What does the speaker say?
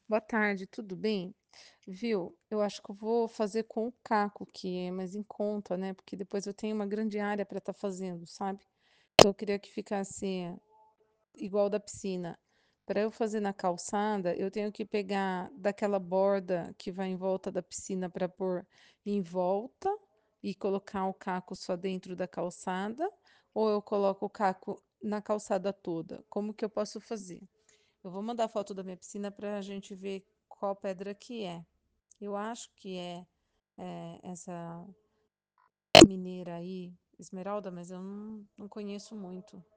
Boa tarde, tudo bem? Viu? Eu acho que eu vou fazer com o caco, que é mais em conta, né? Porque depois eu tenho uma grande área para estar fazendo, sabe? Então eu queria que ficasse igual da piscina. Para eu fazer na calçada, eu tenho que pegar daquela borda que vai em volta da piscina para pôr em volta e colocar o caco só dentro da calçada, ou eu coloco o caco na calçada toda? Como que eu posso fazer? Eu vou mandar foto da minha piscina para a gente ver qual pedra que é. Eu acho que é essa mineira aí, esmeralda, mas eu não conheço muito.